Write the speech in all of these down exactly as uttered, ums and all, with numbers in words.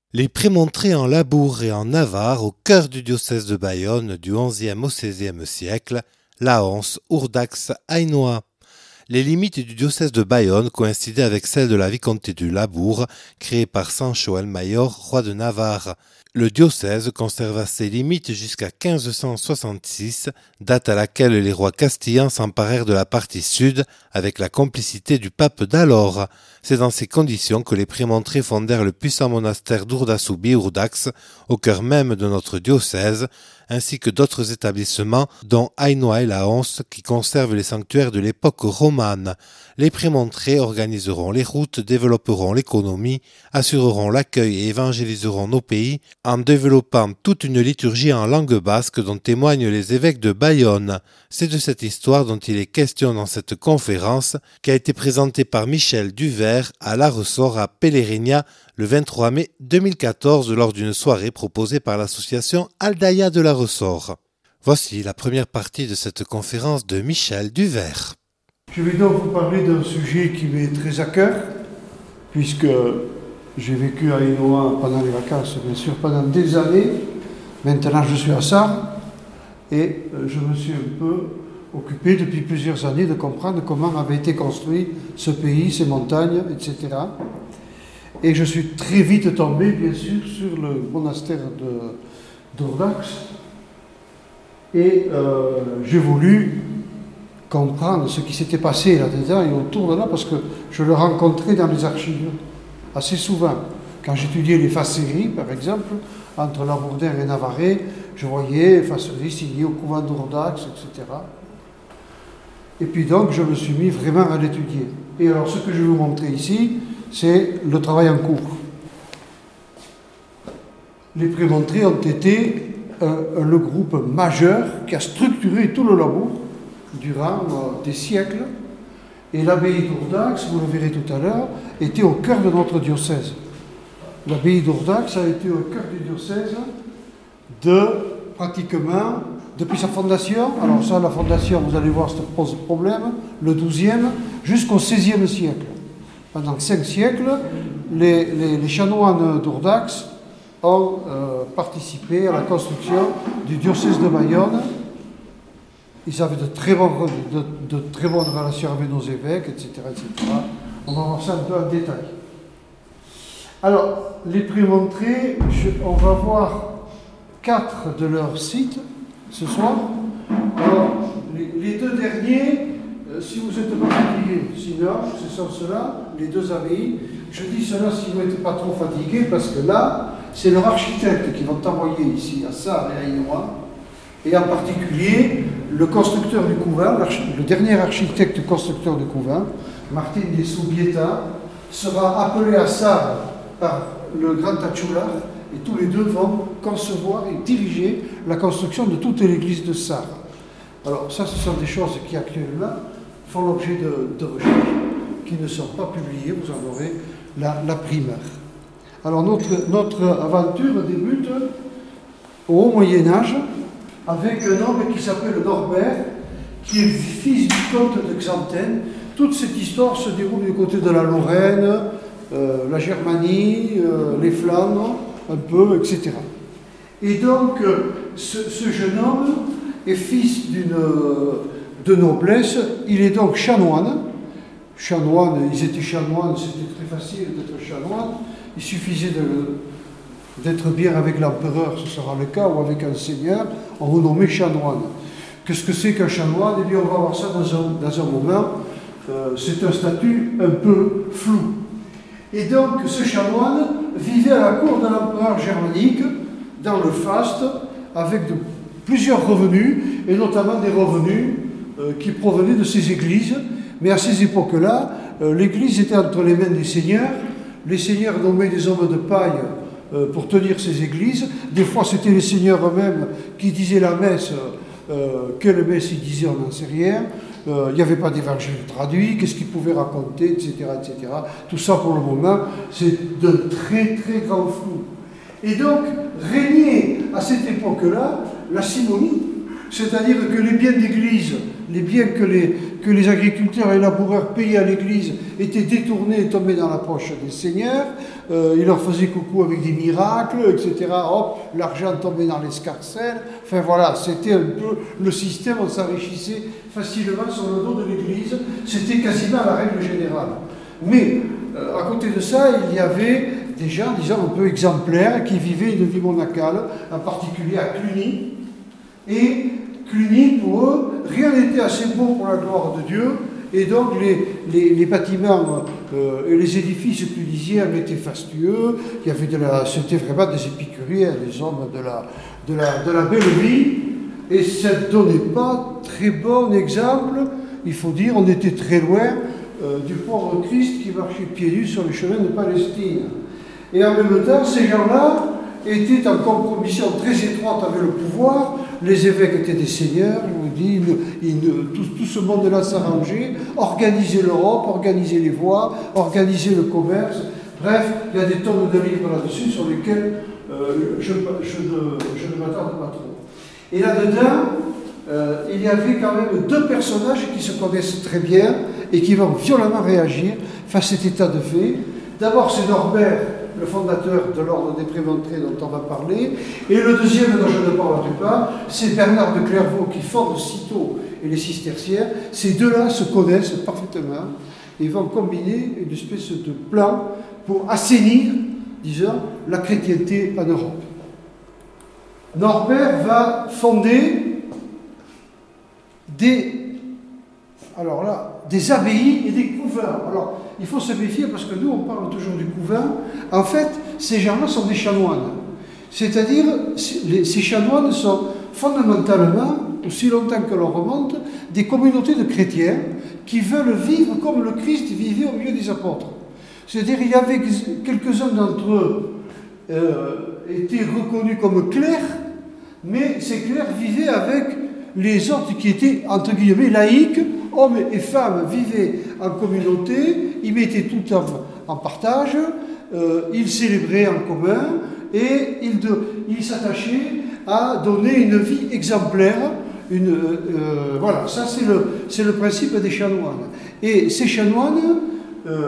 Les prémontrés en Labour et en Navarre, au cœur du diocèse de Bayonne du onzième au seizième siècle, Laonce, Urdax, Hainaut. Les limites du diocèse de Bayonne coïncidaient avec celles de la vicomté du Labour, créée par Sancho el Mayor, roi de Navarre. Le diocèse conserva ses limites jusqu'à quinze cent soixante-six, date à laquelle les rois castillans s'emparèrent de la partie sud avec la complicité du pape d'alors. C'est dans ces conditions que les prémontrés fondèrent le puissant monastère d'Urdasubi-Urdax, au cœur même de notre diocèse, ainsi que d'autres établissements, dont Hainaut et Laonce, qui conservent les sanctuaires de l'époque romane. Les prémontrés organiseront les routes, développeront l'économie, assureront l'accueil et évangéliseront nos pays en développant toute une liturgie en langue basque dont témoignent les évêques de Bayonne. C'est de cette histoire dont il est question dans cette conférence qui a été présentée par Michel Duvert à La Ressort à Pèlerinat le vingt-trois mai deux mille quatorze lors d'une soirée proposée par l'association Aldaya de La Ressort. Voici la première partie de cette conférence de Michel Duvert. Je vais donc vous parler d'un sujet qui m'est très à cœur, puisque j'ai vécu à Hainaut pendant les vacances, bien sûr, pendant des années. Maintenant, je suis à Sarre et je me suis un peu occupé depuis plusieurs années de comprendre comment avait été construit ce pays, ces montagnes, et cetera. Et je suis très vite tombé, bien sûr, sur le monastère d'Urdax. Et euh, j'ai voulu comprendre ce qui s'était passé là-dedans et autour de là, parce que je le rencontrais dans les archives assez souvent. Quand j'étudiais les faceries, par exemple, entre Labourdin et Navarrais, je voyais faceries signées au couvent d'Urdax, et cetera. Et puis donc, je me suis mis vraiment à l'étudier. Et alors, ce que je vais vous montrer ici, c'est le travail en cours. Les prémontrés ont été euh, le groupe majeur qui a structuré tout le Labour durant euh, des siècles. Et l'abbaye d'Urdax, vous le verrez tout à l'heure, était au cœur de notre diocèse. L'abbaye d'Urdax a été au cœur du diocèse de pratiquement, depuis sa fondation, alors ça, la fondation, vous allez voir, ça pose problème, le douzième jusqu'au seizième siècle. Pendant cinq siècles, les, les, les chanoines d'Urdax ont euh, participé à la construction du diocèse de Bayonne. Ils avaient de très, bon, de, de très bonnes relations avec nos évêques, et cetera, et cetera. On va voir ça un peu en détail. Alors, les prémontrés, on va voir quatre de leurs sites ce soir. Alors, les, les deux derniers, euh, si vous êtes pas fatigués, sinon, ce sont ceux-là, les deux abbayes. Je dis cela si vous n'êtes pas trop fatigués, parce que là, c'est leur architecte qui vont envoyer ici à Sarre et à Hainaut, et en particulier le constructeur du couvent, le dernier architecte constructeur du couvent, Martin de Subieta, sera appelé à Sarre par le grand Tachoular, et tous les deux vont concevoir et diriger la construction de toute l'église de Sarre. Alors ça, ce sont des choses qui actuellement font l'objet de, de recherches qui ne sont pas publiées, vous en aurez la, la primeur. Alors notre, notre aventure débute au Haut Moyen-Âge avec un homme qui s'appelle Norbert, qui est fils du comte de Xanten. Toute cette histoire se déroule du côté de la Lorraine, euh, la Germanie, euh, les Flandres, un peu, et cetera. Et donc, euh, ce, ce jeune homme est fils d'une de noblesse, il est donc chanoine. Chanoine, ils étaient chanoines, c'était très facile d'être chanoine. Il suffisait d'être bien avec l'empereur, ce sera le cas, ou avec un seigneur, on vous nommait chanoine. Qu'est-ce que c'est qu'un chanoine? Eh bien, on va voir ça dans un, dans un moment. Euh, c'est un statut un peu flou. Et donc, ce chanoine vivait à la cour de l'empereur germanique, dans le faste, avec de, plusieurs revenus, et notamment des revenus euh, qui provenaient de ses églises. Mais à ces époques-là, euh, l'église était entre les mains des seigneurs. Les seigneurs nommaient des hommes de paille euh, pour tenir ces églises. Des fois, c'était les seigneurs eux-mêmes qui disaient la messe. Euh, quelle messe ils disaient, on n'en sait rien. Il euh, n'y avait pas d'évangile traduit, qu'est-ce qu'ils pouvaient raconter, et cetera, et cetera. Tout ça, pour le moment, c'est de très, très grand flou. Et donc, régnait à cette époque-là la simonie, c'est-à-dire que les biens d'église, les biens que les, que les agriculteurs et laboureurs payaient à l'église étaient détournés et tombaient dans la poche des seigneurs, euh, ils leur faisaient coucou avec des miracles, et cetera. Hop, l'argent tombait dans l'escarcelle, enfin voilà, c'était un peu le système, on s'enrichissait facilement sur le dos de l'église, c'était quasiment la règle générale. Mais, euh, à côté de ça, il y avait des gens, disons, un peu exemplaires, qui vivaient une vie monacale, en particulier à Cluny. Et Cluny, pour eux, rien n'était assez beau pour la gloire de Dieu, et donc les, les, les bâtiments euh, et les édifices clunisiens étaient fastueux, il y avait de la, c'était vraiment des épicuriens, des hommes de la, de la, de la belle vie, et ça ne donnait pas très bon exemple, il faut dire, on était très loin euh, du pauvre Christ qui marchait pieds nus sur les chemins de Palestine. Et en même temps, ces gens-là étaient en compromission très étroite avec le pouvoir. Les évêques étaient des seigneurs, je vous dis, ils, ils, tout, tout ce monde-là s'arrangeait, organisait l'Europe, organisait les voies, organisait le commerce. Bref, il y a des tonnes de livres là-dessus sur lesquels euh, je, je ne, je ne m'attarde pas trop. Et là-dedans, euh, il y avait quand même deux personnages qui se connaissent très bien et qui vont violemment réagir face à cet état de fait. D'abord, c'est Norbert, le fondateur de l'ordre des Prémontrés dont on va parler, et le deuxième dont je ne parlerai pas, c'est Bernard de Clairvaux qui fonde Cîteaux et les cisterciens. Ces deux-là se connaissent parfaitement et vont combiner une espèce de plan pour assainir, disons, la chrétienté en Europe. Norbert va fonder des, alors là, des abbayes et des couvents. Alors, il faut se méfier parce que nous, on parle toujours du couvent. En fait, ces gens-là sont des chanoines. C'est-à-dire, ces chanoines sont fondamentalement, aussi longtemps que l'on remonte, des communautés de chrétiens qui veulent vivre comme le Christ vivait au milieu des apôtres. C'est-à-dire, il y avait quelques-uns d'entre eux euh, étaient reconnus comme clercs, mais ces clercs vivaient avec les autres qui étaient, entre guillemets, laïcs. Hommes et femmes vivaient en communauté, ils mettaient tout en, en partage, euh, ils célébraient en commun et ils, ils s'attachaient à donner une vie exemplaire. Une, euh, voilà, ça c'est le, c'est le principe des chanoines. Et ces chanoines euh,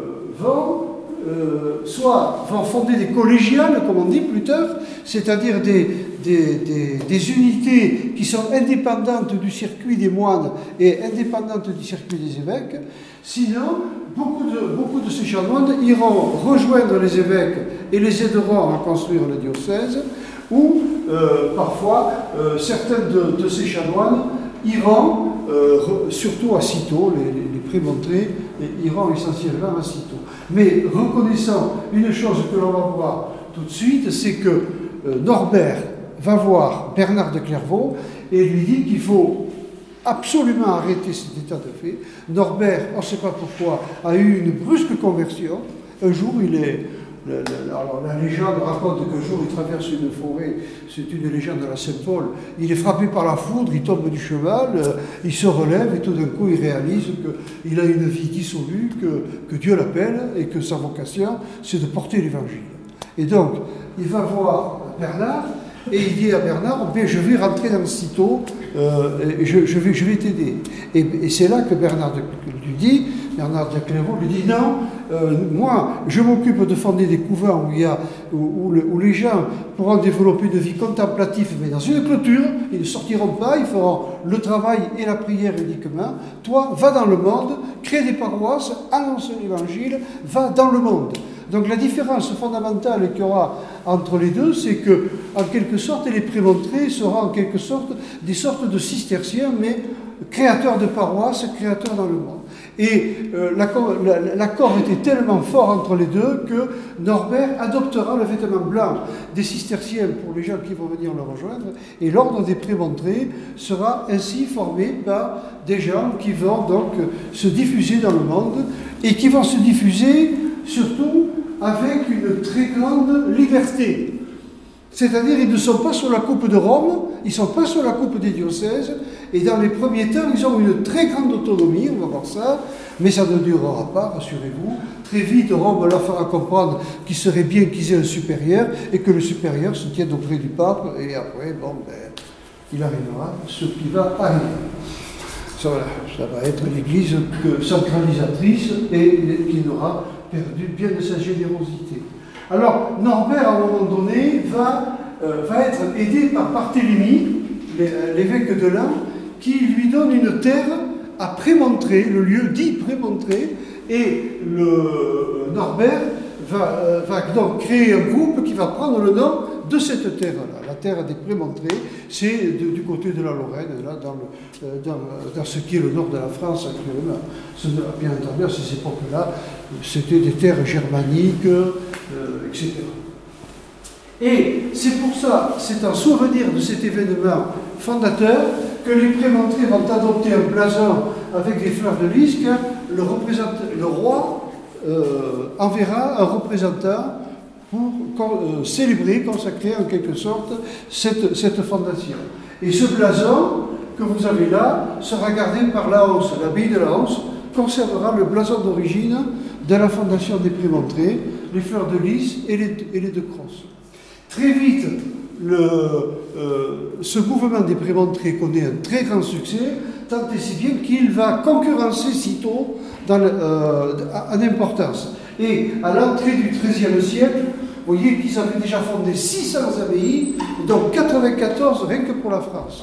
vont euh, soit vont fonder des collégiales, comme on dit plus tard, c'est-à-dire des, des, des, des unités qui sont indépendantes du circuit des moines et indépendantes du circuit des évêques. Sinon, beaucoup de, beaucoup de ces chanoines iront rejoindre les évêques et les aideront à construire le diocèse, ou euh, parfois euh, certains de, de ces chanoines iront, euh, surtout à Cîteaux, les, les, les Prémontrés, iront essentiellement à Cîteaux. Mais reconnaissant une chose que l'on va voir tout de suite, c'est que euh, Norbert va voir Bernard de Clairvaux et lui dit qu'il faut absolument arrêter cet état de fait. Norbert, on ne sait pas pourquoi, a eu une brusque conversion. Un jour, il est... Le, le, alors, la légende raconte qu'un jour, il traverse une forêt, c'est une légende de la Saint-Paul, il est frappé par la foudre, il tombe du cheval, euh, il se relève et tout d'un coup, il réalise qu'il a une vie dissolue, que, que Dieu l'appelle et que sa vocation, c'est de porter l'évangile. Et donc, il va voir Bernard, et il dit à Bernard, ben, je vais rentrer dans Cîteaux, euh, je, je vais, je vais t'aider. Et, et c'est là que Bernard de, lui dit, Bernard de Clairvaux lui dit, non, euh, moi, je m'occupe de fonder des couvents où, il y a, où, où, le, où les gens pourront développer une vie contemplative, mais dans une clôture, ils ne sortiront pas, ils feront le travail et la prière uniquement. Toi, va dans le monde, crée des paroisses, annonce l'évangile, va dans le monde. Donc la différence fondamentale qu'il y aura entre les deux, c'est que, en quelque sorte, les Prémontrés seront en quelque sorte des sortes de cisterciens, mais créateurs de paroisses, créateurs dans le monde. Et euh, l'accord était tellement fort entre les deux que Norbert adoptera le vêtement blanc des cisterciens pour les gens qui vont venir le rejoindre, et l'ordre des Prémontrés sera ainsi formé par des gens qui vont donc se diffuser dans le monde, et qui vont se diffuser surtout avec une très grande liberté. C'est-à-dire, ils ne sont pas sous la coupe de Rome, ils ne sont pas sous la coupe des diocèses, et dans les premiers temps, ils ont une très grande autonomie, on va voir ça, mais ça ne durera pas, rassurez-vous. Très vite, Rome leur fera comprendre qu'il serait bien qu'ils aient un supérieur, et que le supérieur se tienne auprès du pape, et après, bon, ben, il arrivera ce qui va arriver. Ça, voilà, ça va être l'Église centralisatrice et qui n'aura perdu bien de sa générosité. Alors, Norbert, à un moment donné, va, euh, va être aidé par Barthélemy, l'évêque de Laon, qui lui donne une terre à Prémontré, le lieu dit Prémontré, et le Norbert va, euh, va donc créer un groupe qui va prendre le nom de cette terre-là. La terre des Prémontrés, c'est du côté de la Lorraine, là, dans, le, euh, dans, dans ce qui est le nord de la France actuellement. Bien entendu, à ces époques-là, c'était des terres germaniques, euh, et cetera. Et c'est pour ça, c'est en souvenir de cet événement fondateur que les Prémontrés vont adopter un blason avec des fleurs de lys, car le, le roi euh, enverra un représentant pour euh, célébrer, consacrer en quelque sorte cette, cette fondation. Et ce blason que vous avez là sera gardé par la Hanse. L'abbaye de la Hanse conservera le blason d'origine de la fondation des Prémontrés, les fleurs de lys et les, et les deux crosses. Très vite, le, euh, ce mouvement des Prémontrés connaît un très grand succès, tant et si bien qu'il va concurrencer sitôt dans le, euh, en importance. Et à l'entrée du treizième siècle, vous voyez qu'ils avaient déjà fondé six cents abbayes, dont quatre-vingt-quatorze rien que pour la France.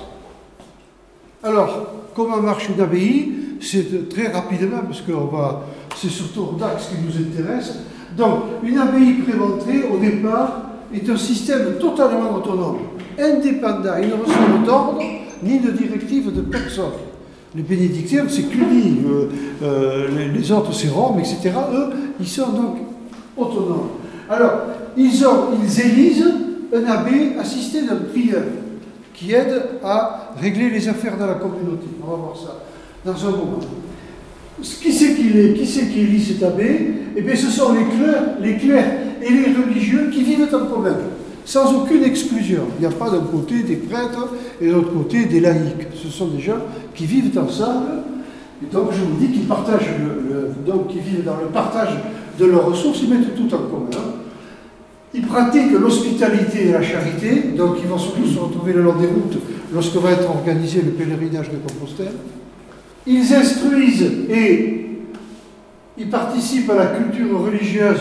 Alors, comment marche une abbaye? C'est très rapidement, parce que c'est surtout Urdax qui nous intéresse. Donc, une abbaye Prémontrée, au départ, est un système totalement autonome, indépendant. Il ne reçoit d'ordre ni de directive de personne. Les bénédictins, c'est Cluny, euh, euh, les, les autres, c'est Rome, et cetera. Eux, ils sont donc autonomes. Alors, ils, ont, ils élisent un abbé assisté d'un prieur qui aide à régler les affaires de la communauté. On va voir ça dans un moment. Qui c'est qui est, qui c'est qui élit cet abbé? Eh bien, ce sont les clercs, les clercs et les religieux qui vivent en commun, sans aucune exclusion. Il n'y a pas d'un côté des prêtres et de l'autre côté des laïcs. Ce sont des gens qui vivent ensemble. Et donc, je vous dis qu'ils partagent, le, le, donc ils vivent dans le partage de leurs ressources, ils mettent tout en commun. Ils pratiquent l'hospitalité et la charité, donc ils vont surtout se retrouver le long des routes lorsque va être organisé le pèlerinage de Compostelle. Ils instruisent et ils participent à la culture religieuse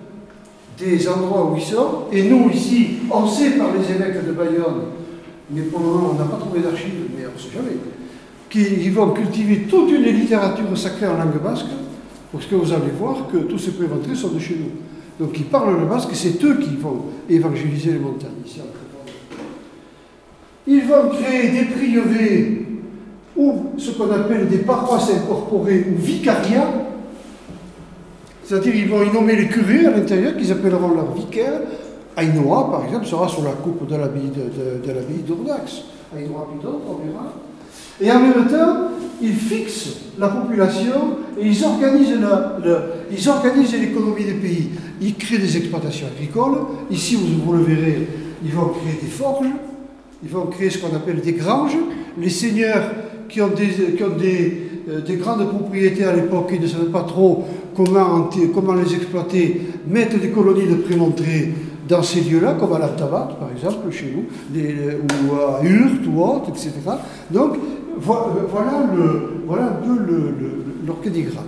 des endroits où ils sont. Et nous, ici, on sait par les évêques de Bayonne, mais pour le moment, on n'a pas trouvé d'archives, mais on ne sait jamais, qu'ils vont cultiver toute une littérature sacrée en langue basque, parce que vous allez voir que tous ces Prémontrés sont de chez nous. Donc ils parlent le basque et c'est eux qui vont évangéliser les montagnes ici en Prémontré. Ils vont créer des prieurés ou ce qu'on appelle des paroisses incorporées ou vicariats, c'est-à-dire ils vont y nommer les curés à l'intérieur, qu'ils appelleront leurs vicaires. Ainoa, par exemple, sera sur la coupe de l'abbaye de, de, de l'abbaye d'Urdax. Ainoa puis d'autres, on verra. Et en même temps, ils fixent la population et ils organisent, la, la, ils organisent l'économie des pays. Ils créent des exploitations agricoles. Ici, vous, vous le verrez, ils vont créer des forges, ils vont créer ce qu'on appelle des granges. Les seigneurs qui ont des, qui ont des, euh, des grandes propriétés à l'époque, ils ne savaient pas trop comment, comment les exploiter, mettent des colonies de Prémontrés dans ces lieux-là, comme à l'Altabat, par exemple, chez nous, des, ou à Hurt ou autre, et cetera. Donc, vo voilà, le, voilà un peu l'organigramme.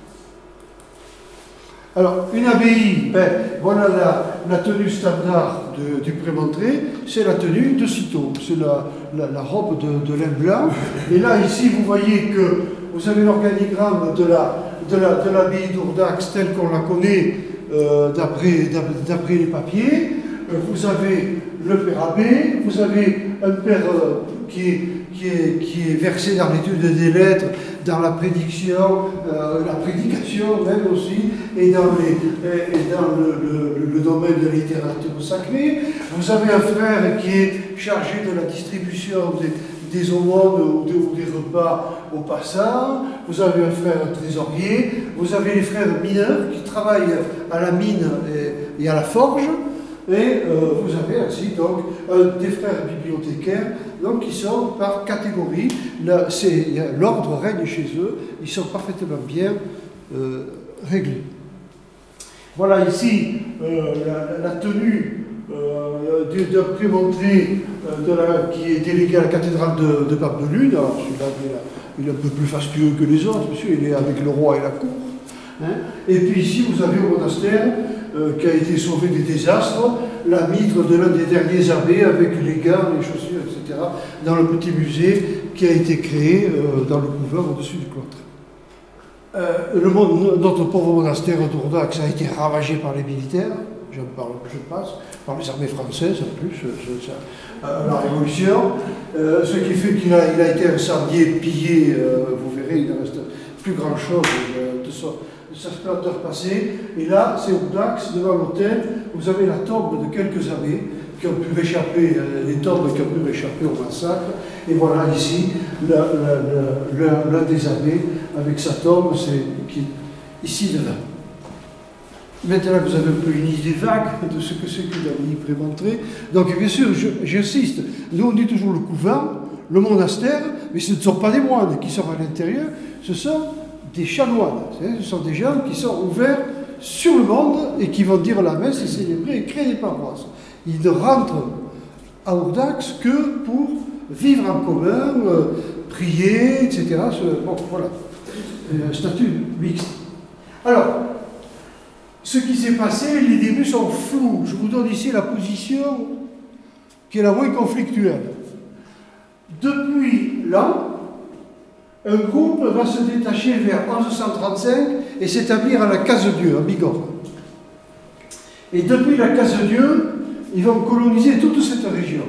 Alors, une abbaye, ben, voilà la, la tenue standard de, du Prémontré, c'est la tenue de Cîteaux, c'est la, la, la robe de, de lin blanc. Et là, ici, vous voyez que vous avez l'organigramme de l'abbaye la, de la, de d'Urdax telle qu'on la connaît euh, d'après les papiers. Euh, vous avez le père abbé, vous avez un père euh, qui est Qui est, qui est versé dans l'étude des lettres, dans la prédiction, euh, la prédication même aussi, et dans, les, et, et dans le, le, le domaine de la littérature sacrée. Vous avez un frère qui est chargé de la distribution des, des aumônes ou, de, ou des repas aux passants. Vous avez un frère trésorier. Vous avez les frères mineurs qui travaillent à la mine et, et à la forge. Et euh, vous avez ainsi donc euh, des frères bibliothécaires donc, qui sont par catégorie, l'ordre règne chez eux, ils sont parfaitement bien euh, réglés. Voilà ici euh, la, la tenue euh, d'un Prémontré euh, de la, qui est délégué à la cathédrale de, de Pampelune. Alors celui-là, il, il est un peu plus fastueux que les autres, monsieur, il est avec le roi et la cour. Hein. Et puis ici, vous avez au monastère euh, qui a été sauvé des désastres, la mitre de l'un des derniers abbés avec les gants, les chaussures, et cetera, dans le petit musée qui a été créé euh, dans le couvent au-dessus du cloître. Euh, le monde, notre pauvre monastère d'Ourdax a été ravagé par les militaires, je, parle, je passe, par les armées françaises en plus, je, ça, euh, la Révolution, euh, ce qui fait qu'il a, il a été incendié, pillé, euh, vous verrez, il ne reste plus grand-chose de, de, de sa splendeur passée. Et là, c'est Ourdax, devant l'hôtel, vous avez la tombe de quelques abbés qui ont pu réchapper, euh, les tombes qui ont pu réchapper au massacre. Et voilà ici l'un des abbés avec sa tombe, c'est qui ici devant. Maintenant que vous avez un peu une idée vague de ce que c'est que l'abbaye Prémontré, donc bien sûr, j'insiste, nous on dit toujours le couvent, le monastère, mais ce ne sont pas des moines qui sont à l'intérieur, ce sont des chanoines, ce sont des gens qui sont ouverts sur le monde et qui vont dire la messe et célébrer et créer des paroisses. Ils ne rentrent à Ourdax que pour vivre en commun, euh, prier, et cetera. Bon, voilà, un statut mixte. Alors, ce qui s'est passé, les débuts sont flous. Je vous donne ici la position qui est la moins conflictuelle. Depuis là, un groupe va se détacher vers mille cent trente-cinq et s'établir à la Case-Dieu, à Bigorre. Et depuis la Case-Dieu, ils vont coloniser toute cette région.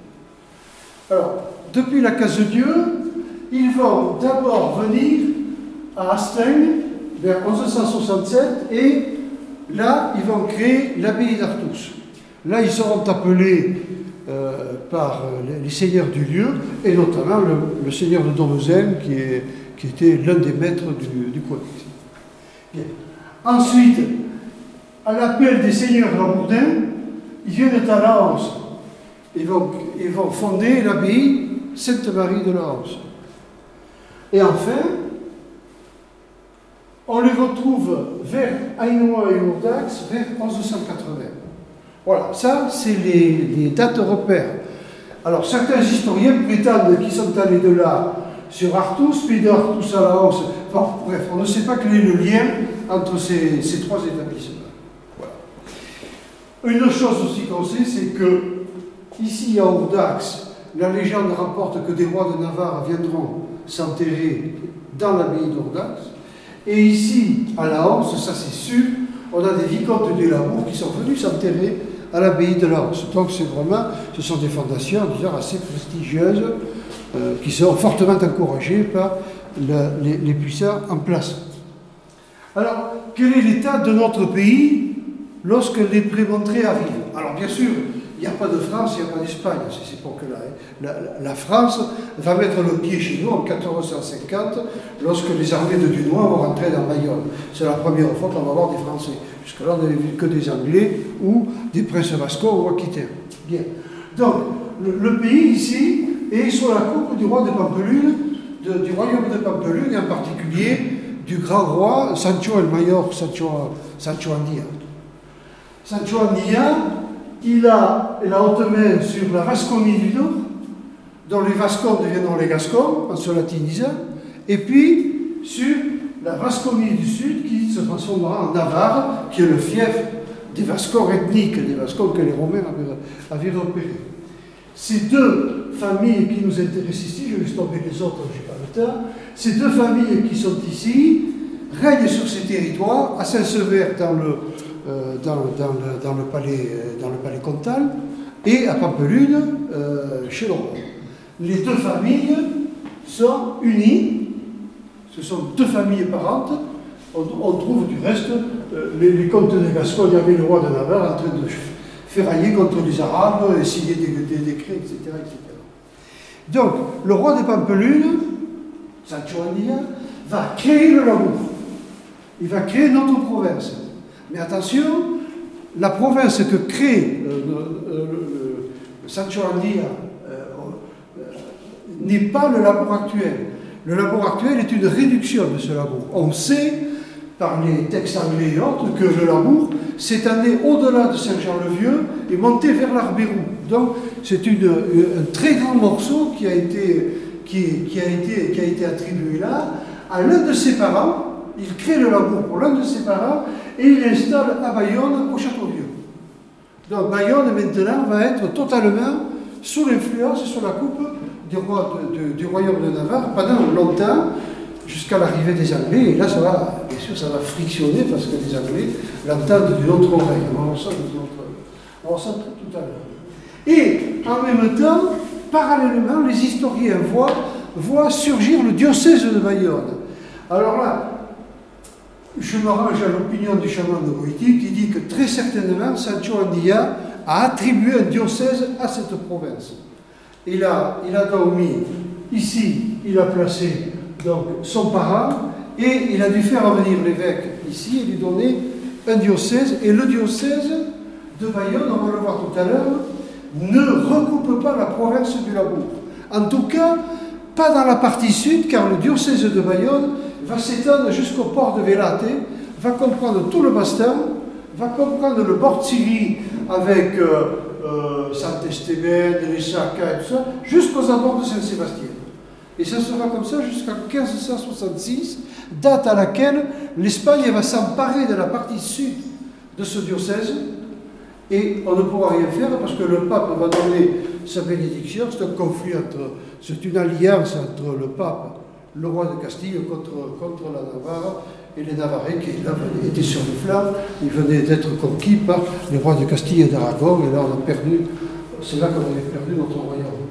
Alors, depuis la Case-Dieu, ils vont d'abord venir à Asteigne, vers mille cent soixante-sept, et là, ils vont créer l'abbaye d'Artus. Là, ils seront appelés euh, par les, les seigneurs du lieu, et notamment le, le seigneur de Domezen, qui, est, qui était l'un des maîtres du, du coin. Bien. Ensuite, à l'appel des seigneurs lamourdins, ils viennent à la Hanse. Ils vont, ils vont fonder l'abbaye Sainte-Marie de la Hanse. Et enfin, on les retrouve vers Ainois et Ourdax vers mille cent quatre-vingts. Voilà, ça c'est les, les dates repères. Alors certains historiens prétendent qu'ils sont allés de là sur Artus, puis de Artus à la Hanse. Bon, bref, on ne sait pas quel est le lien entre ces, ces trois établissements. Voilà. Une chose aussi qu'on sait, c'est que ici à Ourdax, la légende rapporte que des rois de Navarre viendront s'enterrer dans l'abbaye d'Ourdax. Et ici, à la Hanse, ça c'est sûr, on a des vicomtes du Lamour qui sont venus s'enterrer à l'abbaye de la Hanse. Donc c'est vraiment, ce sont des fondations, disons, assez prestigieuses, euh, qui sont fortement encouragées par la, les, les puissants en place. Alors, quel est l'état de notre pays lorsque les Prémontrés arrivent? Alors bien sûr, il n'y a pas de France, il n'y a pas d'Espagne à cette époque-là. La, la, la France va mettre le pied chez nous en quatorze cent cinquante, lorsque les armées de Dunois vont rentrer dans Bayonne. C'est la première fois qu'on va voir des Français. Jusque-là, on n'avait vu que des Anglais ou des princes vascons ou aquitains. Bien. Donc, le, le pays ici est sous la coupe du roi de Pampelune, de, du royaume de Pampelune, et en particulier du grand roi Sancho el Mayor, Sancho, Sancho Andia. Sancho Andia, il a la haute main sur la Vasconie du Nord, dont les Vascons deviendront les Gascons, en se latinisant, et puis sur la Vasconie du Sud, qui se transformera en Navarre, qui est le fief des Vascons ethniques, des Vascons que les Romains avaient, avaient repérés. Ces deux familles qui nous intéressent ici, je vais laisse tomber les autres, je n'ai pas le temps, ces deux familles qui sont ici règnent sur ces territoires, à Saint-Sever dans le Euh, dans, dans, le, dans, le palais, dans le palais comtal, et à Pampelune, euh, chez le roi. Les deux familles sont unies, ce sont deux familles parentes. On, on trouve du reste, euh, les, les comtes de Gascogne, il y avait le roi de Navarre en train de ferrailler contre les Arabes, et signer des, des décrets, et cetera, et cetera. Donc, le roi de Pampelune, Sancho Andia, va créer le Lamour. Il va créer notre province. Mais attention, la province que crée euh, euh, le Sancho Andia euh, euh, n'est pas le Lamour actuel. Le Lamour actuel est une réduction de ce Lamour. On sait, par les textes anglais et autres, que le labour s'étendait au-delà de Saint-Jean-le-Vieux et montait vers l'Arbérou. Donc c'est un très grand morceau qui a été, qui, qui a été, qui a été attribué là à l'un de ses parents. Il crée le labour pour l'un de ses parents et il l'installe à Bayonne, au Château-Vieux. Donc Bayonne maintenant va être totalement sous l'influence et sous la coupe du, roi, de, de, du royaume de Navarre pendant longtemps, jusqu'à l'arrivée des Anglais. Et là, ça va, bien sûr, ça va frictionner parce que les Anglais l'entendent d'une autre oreille. On va voir ça tout à l'heure. Et en même temps, parallèlement, les historiens voient, voient surgir le diocèse de Bayonne. Alors là, je me range à l'opinion du chaman de Goïti qui dit que très certainement Sancho Andilla a attribué un diocèse à cette province. Il a, il a donc mis, ici, il a placé donc, son parent et il a dû faire venir l'évêque ici et lui donner un diocèse. Et le diocèse de Bayonne, on va le voir tout à l'heure, ne recoupe pas la province du Labour. En tout cas, pas dans la partie sud, car le diocèse de Bayonne va s'étendre jusqu'au port de Vélate, va comprendre tout le Bastan, va comprendre le bord de Syrie avec euh, euh, Saint-Estébène, les Chacas et tout ça, jusqu'aux abords de Saint-Sébastien. Et ça sera comme ça jusqu'en quinze cent soixante-six, date à laquelle l'Espagne va s'emparer de la partie sud de ce diocèse, et on ne pourra rien faire parce que le pape va donner sa bénédiction. C'est un conflit entre, c'est une alliance entre le pape, le roi de Castille, contre, contre la Navarre, et les Navarrais qui là, étaient sur le flanc. Ils venaient d'être conquis par les rois de Castille et d'Aragon, et là on a perdu, c'est là qu'on avait perdu notre royaume.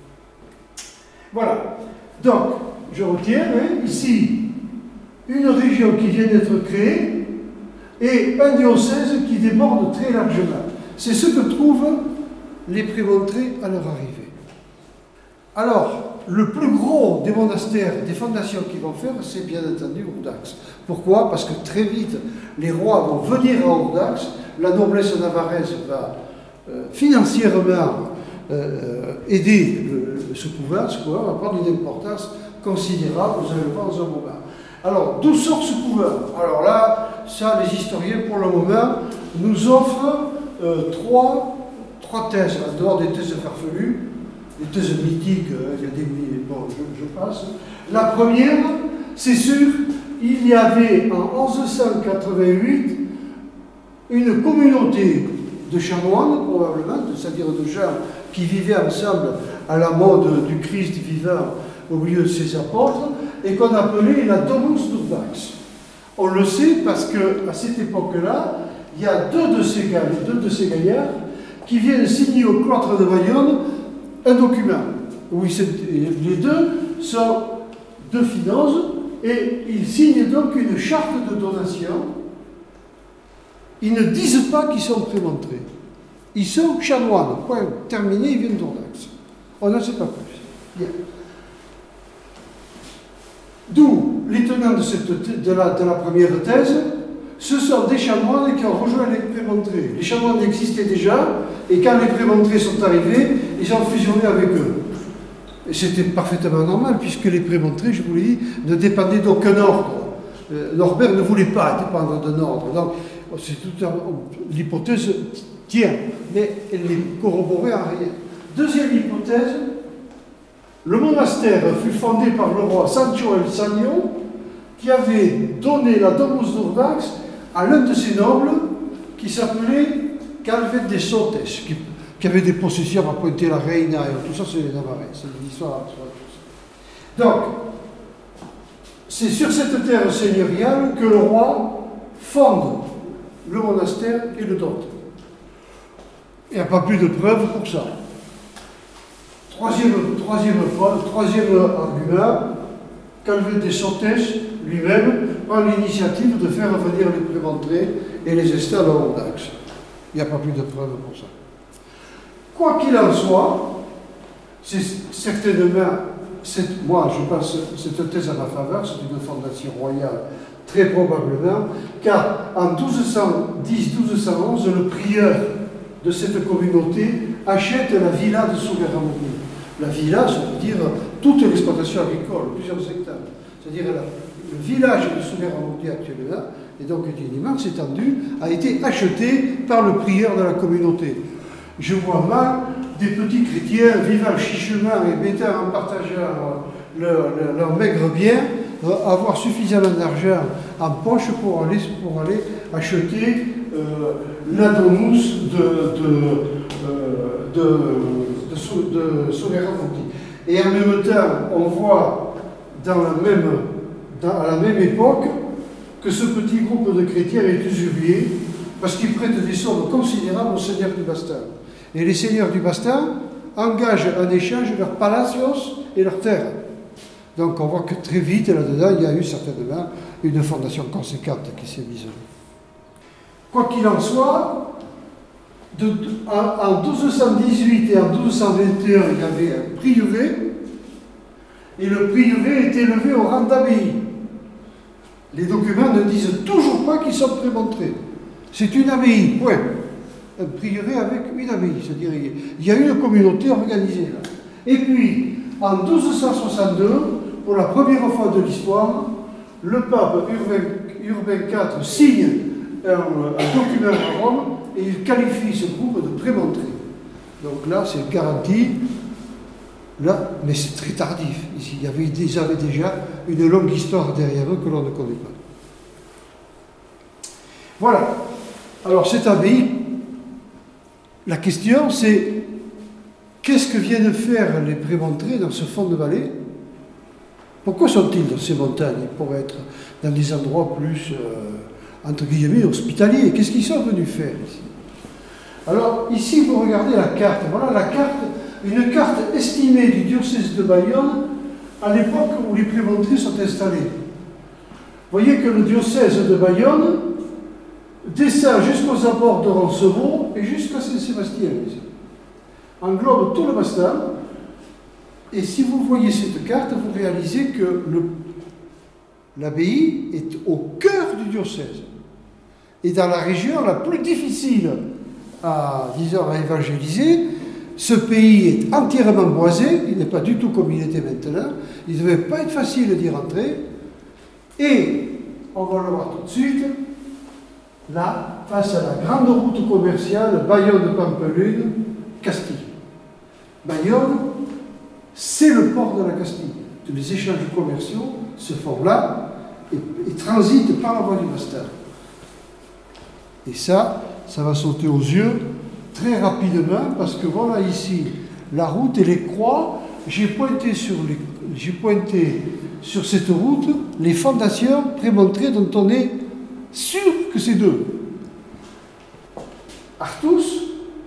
Voilà. Donc, je retiens, hein, ici, une région qui vient d'être créée, et un diocèse qui déborde très largement. C'est ce que trouvent les Prémontrés à leur arrivée. Alors, le plus gros des monastères, des fondations qu'ils vont faire, c'est bien entendu Urdax. Pourquoi? Parce que très vite, les rois vont venir à Urdax, la noblesse navarraise va euh, financièrement euh, aider le, ce couvent, ce couvent va prendre une importance considérable, vous allez le voir dans un moment. Alors, d'où sort ce couvent? Alors là, ça, les historiens, pour le moment, nous offrent euh, trois, trois thèses, en dehors des thèses farfelues, des thèses mythiques, euh, il y a des... Bon, je, je passe. La première, c'est sûr, il y avait en onze cent quatre-vingt-huit une communauté de chanoines, probablement, c'est-à-dire de gens qui vivaient ensemble à la mode du Christ vivant au milieu de ses apôtres, et qu'on appelait la Domus d'Urdax. On le sait parce qu'à cette époque-là, il y a deux de ces gars, deux de ces gaillards qui viennent signer au cloître de Bayonne un document où ils, les deux sont de finances et ils signent donc une charte de donation. Ils ne disent pas qu'ils sont prémontrés. Ils sont chanoines. Point terminé, ils viennent d'Urdax. On ne sait pas plus. Bien. D'où les tenants de, cette, de, la, de la première thèse, ce sont des chanoines qui ont rejoint les Prémontrés. Les chanoines existaient déjà, et quand les Prémontrés sont arrivés, ils ont fusionné avec eux. Et c'était parfaitement normal, puisque les Prémontrés, je vous l'ai dit, ne dépendaient d'aucun ordre. Euh, Norbert ne voulait pas dépendre d'un ordre. Donc, l'hypothèse tient, mais elle n'est corroborée en rien. Deuxième hypothèse, le monastère fut fondé par le roi Sancho el Sagno, qui avait donné la Domus d'Urdax à l'un de ses nobles qui s'appelait Calvet de Sotes, qui, qui avait des possessions à Puente-la-Reina, et tout ça c'est les Navarrais, c'est l'histoire. Donc, c'est sur cette terre seigneuriale que le roi fonde le monastère et le dote. Il n'y a pas plus de preuves pour ça. Troisième, troisième, troisième argument, Calvet de Sotes lui-même prend l'initiative de faire venir les Prémontrés et les installe à Urdax. Il n'y a pas plus de preuves pour ça. Quoi qu'il en soit, c'est certainement, cette, moi je pense cette thèse à ma faveur, c'est une fondation royale, très probablement, car en douze cent dix douze cent onze, le prieur de cette communauté achète la villa de Souveramouni. La villa, ça veut dire toute l'exploitation agricole, plusieurs hectares. C'est-à-dire le village de Souveraineté actuellement, et donc est une immense étendue, a été acheté par le prieur de la communauté. Je vois mal des petits chrétiens vivant chichement et mettant en partageant leur, leur, leur maigre bien, avoir suffisamment d'argent en poche pour aller, pour aller acheter euh, l'Adomus de, de, euh, de, de, de, de Souveraineté. Et en même temps, on voit dans la même, dans, à la même époque que ce petit groupe de chrétiens est usurier parce qu'ils prêtent des sommes considérables aux seigneurs du Bastan. Et les seigneurs du Bastan engagent en échange leurs palacios et leurs terres. Donc on voit que très vite, là-dedans, il y a eu certainement une fondation conséquente qui s'est mise. Quoi qu'il en soit, de, de, en, en douze cent dix-huit et en douze cent vingt et un, il y avait un prieuré, et le prieuré est élevé au rang d'abbaye. Les documents ne disent toujours pas qu'ils sont prémontrés. C'est une abbaye, point. Un prieuré avec une abbaye, c'est-à-dire il y a une communauté organisée là. Et puis, en douze cent soixante-deux, pour la première fois de l'histoire, le pape Urbain, Urbain quatre signe un, un document à Rome et il qualifie ce groupe de prémontré. Donc là, c'est garanti. Là, mais c'est très tardif. Ici, il y avait, ils avaient déjà une longue histoire derrière eux que l'on ne connaît pas. Voilà. Alors, cette abbaye, la question c'est qu'est-ce que viennent faire les prémontrés dans ce fond de vallée? Pourquoi sont-ils dans ces montagnes? Ils pourraient être dans des endroits plus, euh, entre guillemets, hospitaliers. Qu'est-ce qu'ils sont venus faire ici? Alors, ici, vous regardez la carte. Voilà la carte. Une carte estimée du diocèse de Bayonne à l'époque où les prémontrés sont installés. Vous voyez que le diocèse de Bayonne descend jusqu'aux abords de Roncevaux et jusqu'à Saint-Sébastien. Englobe tout le Bastan. Et si vous voyez cette carte, vous réalisez que l'abbaye est au cœur du diocèse. Et dans la région la plus difficile à, disons, à évangéliser. Ce pays est entièrement boisé, il n'est pas du tout comme il était maintenant, il ne devait pas être facile d'y rentrer, et, on va le voir tout de suite, là, face à la grande route commerciale Bayonne-Pampelune, Castille. Bayonne, c'est le port de la Castille. Tous les échanges commerciaux se font là, et, et transitent par la voie du Bastan. Et ça, ça va sauter aux yeux, très rapidement, parce que voilà ici, la route et les croix, j'ai pointé sur, les, j'ai pointé sur cette route les fondations prémontrées dont on est sûr que c'est deux. Artus,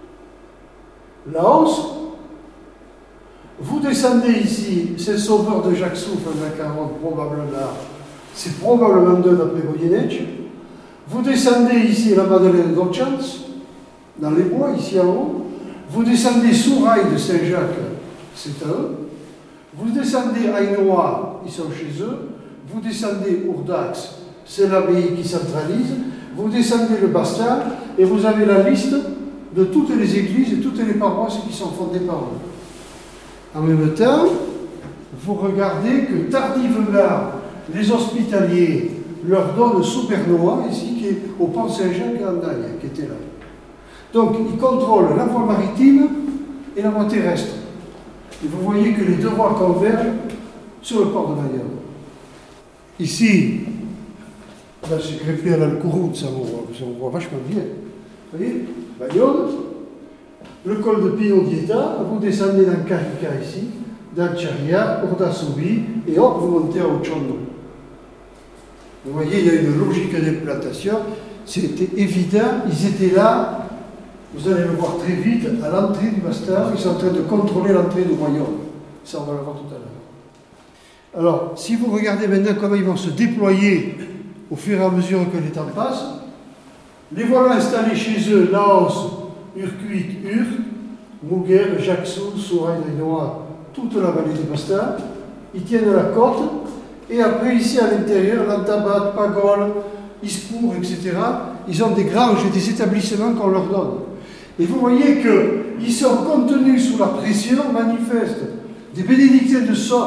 Laos, vous descendez ici, c'est le sauveur de Jacques Souffle en Macaron, probablement, c'est probablement deux d'après Goyeneche. Vous descendez ici la Madeleine d'Orchans, dans les bois, ici en haut. Vous descendez Sourail de Saint-Jacques, c'est à eux. Vous descendez Ainois, ils sont chez eux. Vous descendez Ourdax, c'est l'abbaye qui centralise. Vous descendez le Bastan, et vous avez la liste de toutes les églises et toutes les paroisses qui sont fondées par eux. En même temps, vous regardez que tardivement, les hospitaliers leur donnent Soupernois, ici, qui est au pont Saint-Jacques et Andagne, qui était là. Donc, ils contrôlent la voie maritime et la voie terrestre. Et vous voyez que les deux voies convergent sur le port de Bayonne. Ici, là, c'est greffé à l'Alcouroute, ça on voit, ça on voit vachement bien. Vous voyez, Bayonne, le col de Pino Dieta, vous descendez dans Carica ici, dans Charia, Ordasoubi, et hop, vous montez à Ochondo. Vous voyez, il y a une logique d'implantation, c'était évident, ils étaient là. Vous allez le voir très vite, à l'entrée du Bastan, ils sont en train de contrôler l'entrée du royaume. Ça, on va le voir tout à l'heure. Alors, si vous regardez maintenant comment ils vont se déployer au fur et à mesure que les temps passent, les voilà installés chez eux, Laos, Urkuit, Ur, Muguer, Jaksou, Souraï, Nainoa, toute la vallée du Bastan. Ils tiennent la côte, et après, ici à l'intérieur, Lantabat, Pagol, Ispour, et cetera, ils ont des granges et des établissements qu'on leur donne. Et vous voyez qu'ils sont contenus sous la pression manifeste des bénédictins de Sordes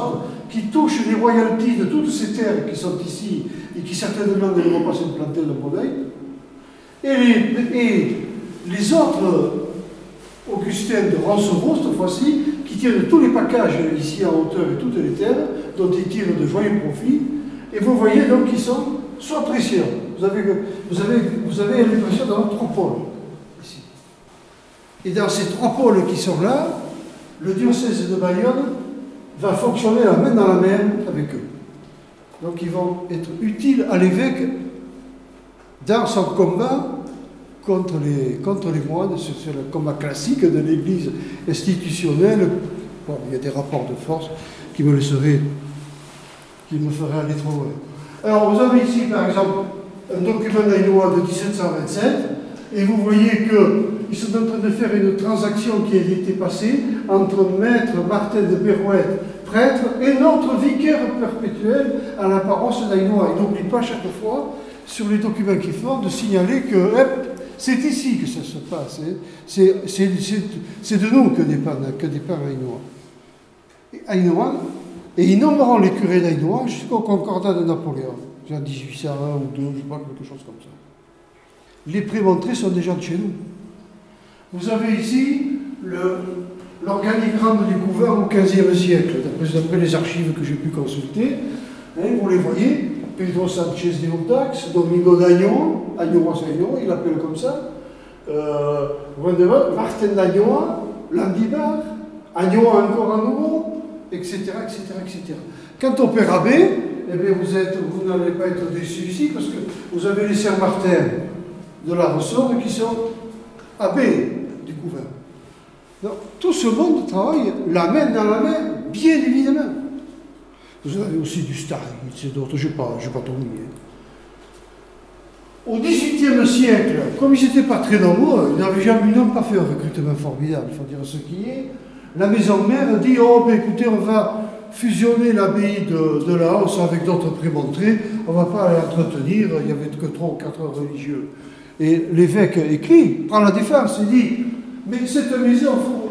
qui touche les royalties de toutes ces terres qui sont ici et qui certainement ne vont pas s'implanter dans Monaï. Et les, et les autres Augustins de Roncevaux, cette fois-ci, qui tirent tous les packages ici en hauteur et toutes les terres, dont ils tirent de joyeux profits. Et vous voyez donc qu'ils sont soit précieux. Vous avez, vous avez, vous avez l'impression d'avoir trois pôles ici. Et dans ces trois pôles qui sont là, le diocèse de Bayonne va fonctionner la main dans la main avec eux. Donc ils vont être utiles à l'évêque dans son combat contre les, contre les moines. C'est le combat classique de l'Église institutionnelle. Bon, il y a des rapports de force qui me laisseraient, qui me feraient aller trop loin. Alors vous avez ici par exemple un document d'Ainois de mille sept cent vingt-sept et vous voyez qu'ils sont en train de faire une transaction qui a été passée entre maître Martin de Berrouette, prêtre, et notre vicaire perpétuel à la paroisse d'Ainois. Et n'oublie pas chaque fois, sur les documents qu'ils font, de signaler que c'est ici que ça se passe. Hein. C'est de nous que dépend, que dépend Ainois. Et Ainois, et ils nommeront les curés d'Ainois jusqu'au concordat de Napoléon, en mille huit cent un ou deux, je crois, quelque chose comme ça. Les prémontrés sont des gens de chez nous. Vous avez ici l'organigramme du couvent au quinzième siècle, d'après les archives que j'ai pu consulter. Hein, vous les voyez, Pedro Sanchez de Audax, Domingo d'Agnon, Agnon Agnon, il l'appelle comme ça, euh, Martin d'Agnon, Landibar, Agnon encore à nouveau, et cetera, et cetera, et cetera. Quant au Père Abbé, eh bien vous, êtes, vous n'allez pas être déçus ici, parce que vous avez les Saint Martin de la Ressort qui sont abbés du couvent. Donc, tout ce monde travaille la main dans la main, bien évidemment. Vous avez aussi du Staritz et d'autres, je n'ai pas, pas tout mis. Au dix-huitième siècle, comme ils n'étaient pas très nombreux, ils n'avaient jamais pas fait un recrutement formidable, il faut dire ce qui est. La maison mère dit, oh ben écoutez, on va fusionner l'abbaye de, de la Hausse avec d'autres prémontrés, on ne va pas l'entretenir, il n'y avait que trois ou quatre religieux. Et l'évêque écrit, prend la défense, il dit, mais cette maison,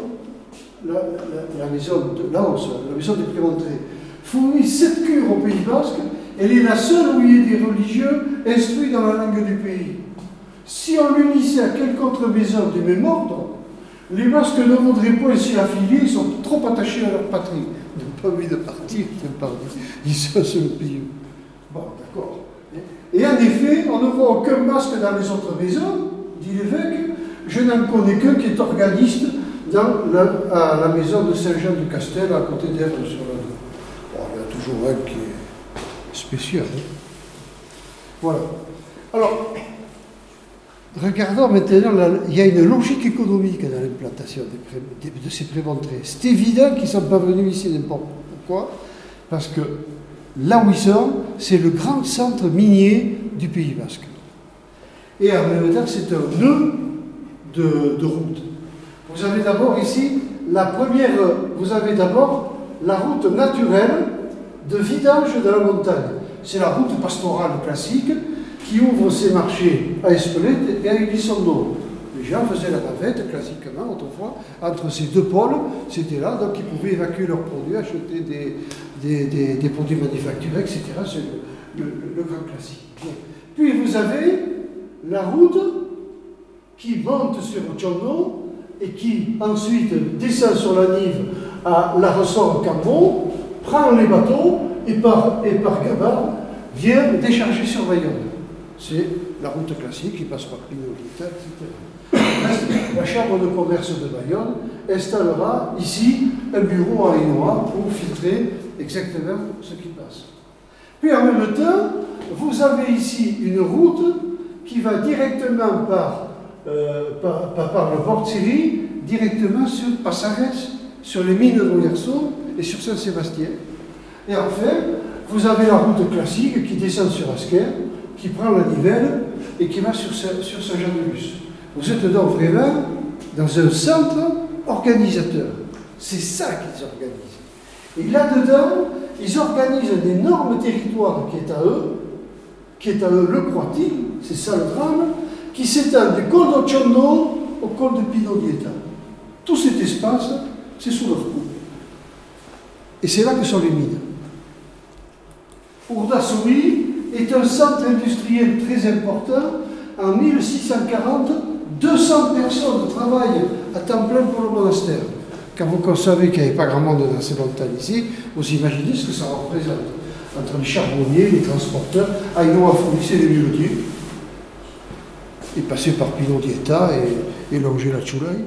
la, la, la maison de la Hausse, la maison des prémontrés, fournit sept cures au Pays Basque, elle est la seule où il y ait des religieux instruits dans la langue du pays. Si on l'unissait à quelque autre maison du même ordre, les Basques ne voudraient point s'y affilier, ils sont trop attachés à leur patrie. Ils n'ont pas envie de partir, ils sont sur le pays. Bon, d'accord. Et en effet, on ne voit aucun Basque dans les autres maisons, dit l'évêque. Je n'en connais qu'un qui est organiste dans la, à la maison de Saint-Jean de Castel, à côté d'Èvres sur la Dour. Bon, il y a toujours un qui est spécial. Hein. Voilà. Alors, regardons maintenant, la, il y a une logique économique dans l'implantation de ces prémontrés. C'est évident qu'ils ne sont pas venus ici n'importe pourquoi, parce que là où ils sont, c'est le grand centre minier du Pays Basque. Et en même temps, c'est un nœud de, de route. Vous avez d'abord ici, la première, vous avez d'abord la route naturelle de vidange de la montagne. C'est la route pastorale classique qui ouvre ses marchés à Espelette et à Ulissondo. Les gens faisaient la navette classiquement autrefois entre ces deux pôles, c'était là, donc ils pouvaient évacuer leurs produits, acheter des, des, des, des produits manufacturés, et cetera. C'est le, le, le grand classique. Puis vous avez la route qui monte sur Tchondo et qui ensuite descend sur la Nive à la ressort Cambon, prend les bateaux et par, et par Gabard vient décharger sur Bayonne. C'est la route classique qui passe par Pinolita, et cetera. La Chambre de commerce de Bayonne installera ici un bureau à Ainois pour filtrer exactement ce qui passe. Puis en même temps, vous avez ici une route qui va directement par, euh, par, par, par le port de Syrie, directement sur Passares, sur les mines d'Oyarceau et sur Saint-Sébastien. Et enfin, vous avez la route classique qui descend sur Asquer, qui prend la Nivelle et qui va sur, sur Saint-Jean-de-Luz. Vous êtes donc vraiment dans un centre organisateur. C'est ça qu'ils organisent. Et là-dedans, ils organisent un énorme territoire qui est à eux, qui est à eux le Croatil, c'est ça le drame, qui s'étend du col de Tchondo au col de Pinodieta. Tout cet espace, c'est sous leur coupe. Et c'est là que sont les mines. Ourda-Souris est un centre industriel très important. En mille six cent quarante, deux cents personnes travaillent à temps plein pour le monastère. Quand vous concevez qu'il n'y avait pas grand monde dans ces montagnes ici, vous imaginez ce que ça représente. Entre les charbonniers, les transporteurs, Aïnoa fournissait les mélodies, et passait par Pinot Dieta et, et longeait la Choulaï.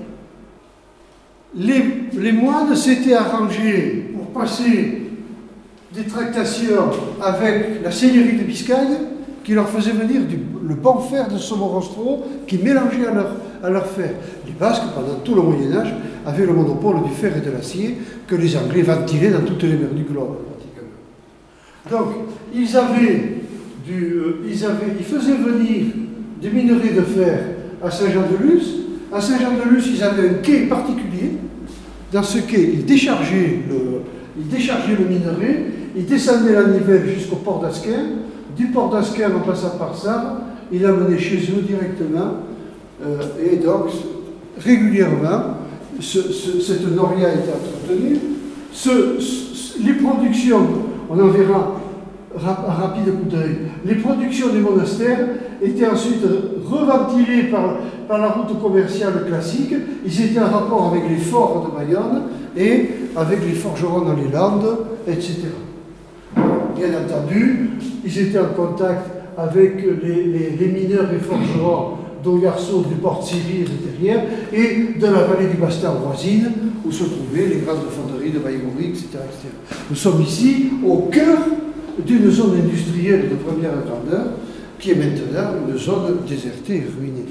Les, les moines s'étaient arrangés pour passer des tractations avec la seigneurie de Biscaye, qui leur faisait venir du, le bon fer de Somorostro, qui mélangeait à leur, à leur fer. Les Basques, pendant tout le Moyen-Âge, avaient le monopole du fer et de l'acier que les Anglais ventilaient dans toutes les mers du globe, pratiquement. Donc, ils avaient du, euh, ils, avaient, ils faisaient venir des minerais de fer à Saint-Jean-de-Luz. À Saint-Jean-de-Luz, ils avaient un quai particulier. Dans ce quai, ils déchargeaient le, ils déchargeaient le minerai, ils descendaient la Nivelle jusqu'au port d'Asquin. Du port d'Asquin, en passant par ça, ils l'amenaient chez eux directement. Euh, et donc, régulièrement, ce, ce, cette noria était entretenue. Ce, ce, les productions, on en verra un rapide coup d'œil, les productions du monastère étaient ensuite reventilées par, par la route commerciale classique. Ils étaient en rapport avec les forts de Bayonne et avec les forgerons dans les Landes, et cetera. Bien entendu, ils étaient en contact avec les, les, les mineurs et forgerons d'Ogarceau, du port Syrie et de derrière, et de la vallée du Bastard voisine, où se trouvaient les grandes fonderies de Baïgori, et cetera, et cetera. Nous sommes ici au cœur d'une zone industrielle de première grandeur, qui est maintenant une zone désertée et ruinée.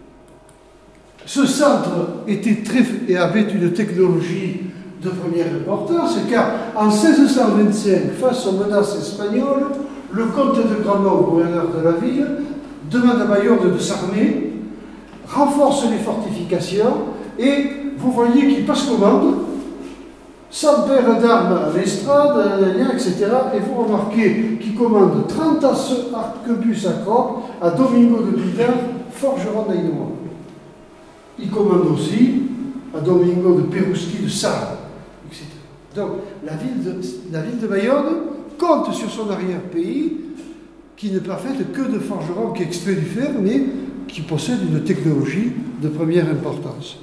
Ce centre était très, et avait une technologie de première importance, car en seize cent vingt-cinq, face aux menaces espagnoles, le comte de Gramont, gouverneur de la ville, demande à Bayonne de s'armer, renforce les fortifications, et vous voyez qu'il passe commande, sans paire d'armes à l'estrade, et cetera. Et vous remarquez qu'il commande trente arquebuses à croc à Domingo de Bidar, forgeron d'Aïnoa. Il commande aussi à Domingo de Peruski de Sarre, et cetera. Donc la ville de, la ville de Bayonne compte sur son arrière-pays, qui n'est pas faite que de forgerons qui extraient du fer, mais qui possède une technologie de première importance.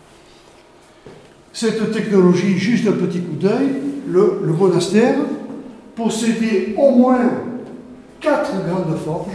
Cette technologie, juste un petit coup d'œil, le, le monastère possédait au moins quatre grandes forges.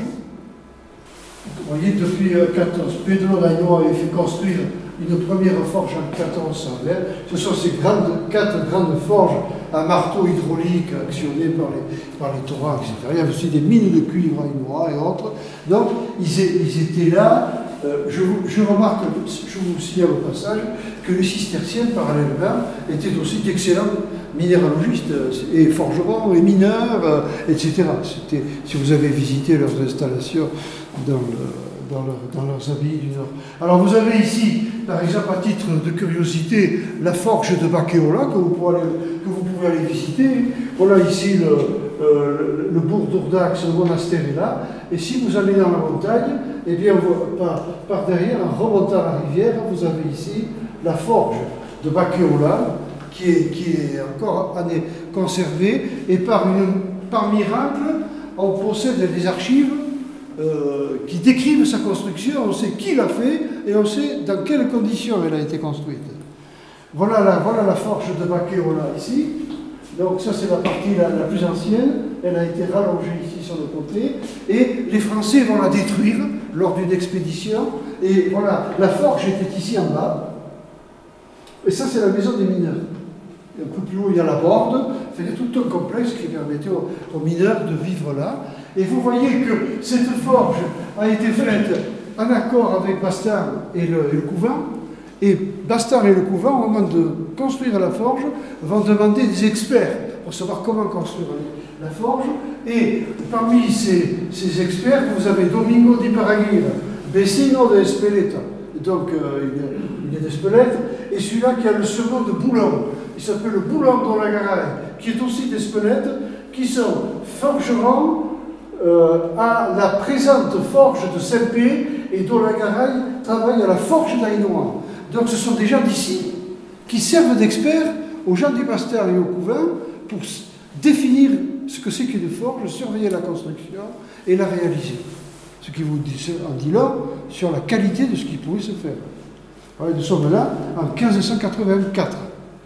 Vous voyez, depuis quatorze, Pedro d'Aïnoa avait fait construire une première forge en quatorze cent vingt. Ce sont ces grandes, quatre grandes forges à marteau hydraulique actionnées par les, par les torrents, et cetera. Il y avait aussi des mines de cuivre Aïnoa et autres. Donc, ils, ils étaient là. Euh, je, vous, je remarque, je vous signale au passage, que les cisterciens, parallèlement, étaient aussi d'excellents minéralogistes et forgerons et mineurs, euh, et cetera. Si vous avez visité leurs installations dans, le, dans, leur, dans leurs abbayes du Nord. Alors vous avez ici, par exemple, à titre de curiosité, la forge de Baqueola, que vous pouvez aller, que vous pouvez aller visiter. Voilà ici le, euh, le bourg d'Ourdax, le monastère est là. Et si vous allez dans la montagne, eh bien, vous, par, par derrière, en remontant la rivière, vous avez ici la forge de Baqueola, qui est, qui est encore conservée, et par, une, par miracle, on possède des archives euh, qui décrivent sa construction, on sait qui l'a fait, et on sait dans quelles conditions elle a été construite. Voilà la, voilà la forge de Baqueola ici. Donc ça c'est la partie la, la plus ancienne, elle a été rallongée ici sur le côté, et les Français vont la détruire lors d'une expédition, et voilà, la forge était ici en bas, et ça c'est la maison des mineurs. Et un peu plus haut il y a la borde, il y a tout un complexe qui permettait aux, aux mineurs de vivre là, et vous voyez que cette forge a été faite en accord avec Bastard et le, et le couvent. Et Bastard et le couvent, au moment de construire la forge, vont demander des experts pour savoir comment construire la forge. Et parmi ces, ces experts, vous avez Domingo di Paraguira, vecino de Espeleta. Donc, euh, il est, il est d'Espelette. Et celui-là qui a le surnom de Boulon. Il s'appelle le Boulon de la Garay, qui est aussi d'Espelette, qui sont forgerons euh, à la présente forge de Saint-Pé, et dont la Garay travaille à la forge d'Aïnoa. Donc ce sont des gens d'ici qui servent d'experts aux gens du Bastard et au couvent pour définir ce que c'est qu'une forge, surveiller la construction et la réaliser. Ce qui vous dit, en dit là sur la qualité de ce qui pouvait se faire. Alors, nous sommes là en quinze cent quatre-vingt-quatre.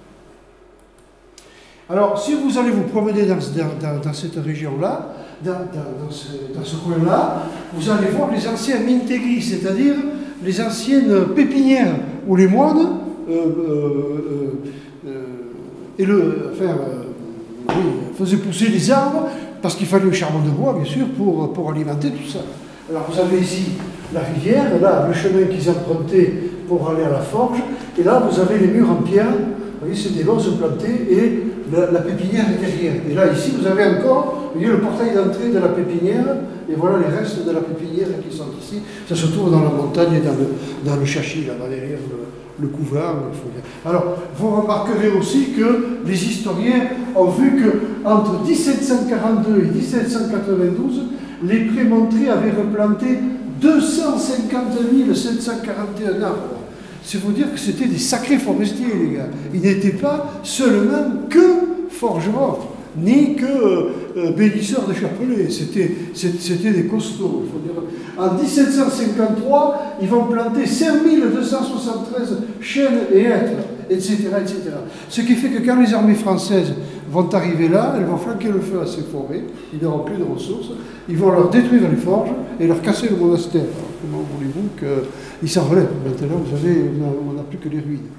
Alors, si vous allez vous promener dans, dans, dans cette région-là, dans, dans, dans ce, dans ce coin-là, vous allez voir les anciens mintegris, c'est-à-dire les anciennes pépinières où les moines euh, euh, euh, et le, enfin, euh, oui, faisaient pousser les arbres, parce qu'il fallait le charbon de bois, bien sûr, pour, pour alimenter tout ça. Alors, vous avez ici la rivière, là, le chemin qu'ils empruntaient pour aller à la forge, et là, vous avez les murs en pierre. Vous voyez, c'est des lozes plantées et la, la pépinière est derrière. Et là, ici, vous avez encore, vous voyez, le portail d'entrée de la pépinière, et voilà les restes de la pépinière qui sont ici. Ça se trouve dans la montagne et dans le, dans le châchis, là-bas derrière le, le couvent. Alors, vous remarquerez aussi que les historiens ont vu qu'entre dix-sept cent quarante-deux et dix-sept cent quatre-vingt-douze, les Prémontrés avaient replanté deux cent cinquante mille sept cent quarante et un arbres. C'est vous dire que c'était des sacrés forestiers, les gars. Ils n'étaient pas seulement que forgerons, ni que euh, bénisseurs de chapelets. C'était, c'était des costauds. Il faut dire. En dix-sept cent cinquante-trois, ils vont planter cinq mille deux cent soixante-treize chênes et hêtres, et cetera, et cetera. Ce qui fait que quand les armées françaises vont arriver là, elles vont flanquer le feu à ces forêts, ils n'auront plus de ressources, ils vont leur détruire les forges et leur casser le monastère. Alors, comment voulez-vous qu'ils s'en relèvent? Maintenant, vous savez, on n'a plus que les ruines.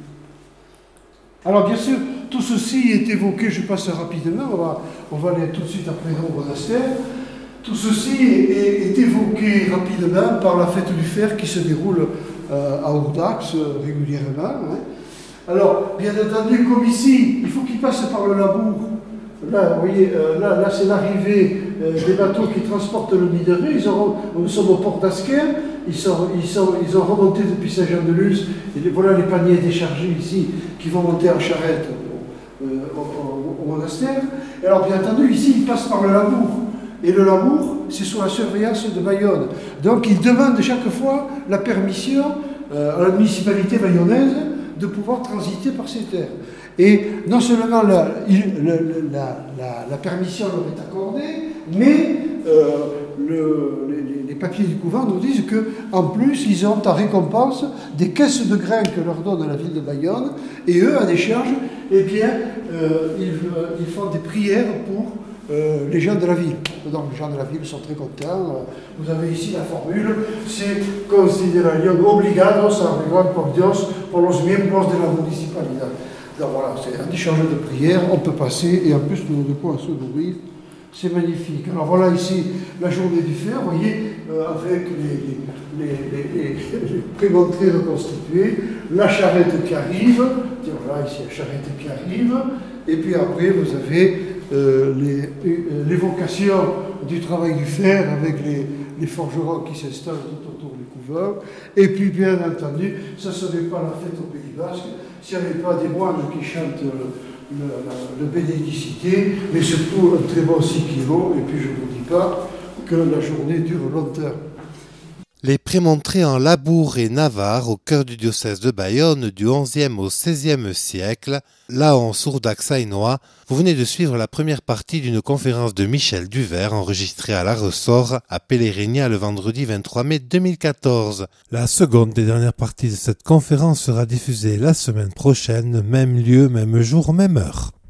Alors, bien sûr, tout ceci est évoqué, je passe rapidement, on va, on va aller tout de suite après au monastère. Tout ceci est, est évoqué rapidement par la fête du fer qui se déroule euh, à Urdax euh, régulièrement. Hein. Alors, bien entendu, comme ici, il faut qu'ils passent par le labour. Là, vous voyez, euh, là, là c'est l'arrivée euh, des bateaux qui transportent le nid de riz. Ils auront, nous sommes au port d'Asquer. Ils, sont, ils, sont, ils ont remonté depuis Saint-Jean-de-Luz. Et voilà les paniers déchargés ici qui vont monter en charrette euh, au, au, au monastère. Et alors, bien entendu, ici, ils passent par le labour. Et le labour, c'est sous la surveillance de Bayonne. Donc, ils demandent chaque fois la permission euh, à la municipalité bayonnaise de pouvoir transiter par ces terres. Et non seulement la, la, la, la, la permission leur est accordée, mais euh, le, les, les papiers du couvent nous disent qu'en plus, ils ont en récompense des caisses de grains que leur donne la ville de Bayonne, et eux, à décharge, eh bien, euh, ils, ils font des prières pour Euh, les gens de la ville. Donc les gens de la ville sont très contents. Vous avez ici la formule, c'est consideración obligados a arreglar por Dios por los miembros de la municipalidad. Donc voilà, c'est un échange de prières, on peut passer, et en plus nous avons de quoi se nourrir. C'est magnifique. Alors voilà ici la journée du fer, vous voyez, euh, avec les, les, les, les, les prémontrés reconstitués, la charrette qui arrive, voilà ici la charrette qui arrive, et puis après vous avez Euh, l'évocation du travail du fer avec les, les forgerons qui s'installent tout autour du couvent. Et puis, bien entendu, ça ne serait pas la fête au Pays Basque s'il n'y avait pas des moines qui chantent le, le, le bénédicité, mais surtout un très bon six kilos. Et puis, je ne vous dis pas que la journée dure longtemps. Les Prémontrés en Labour et Navarre, au cœur du diocèse de Bayonne, du onzième au seizième siècle, là en Sourdax-Hainaut, vous venez de suivre la première partie d'une conférence de Michel Duvert enregistrée à la Ressort à Pèlerinat le vendredi vingt-trois mai deux mille quatorze. La seconde et dernière partie de cette conférence sera diffusée la semaine prochaine, même lieu, même jour, même heure.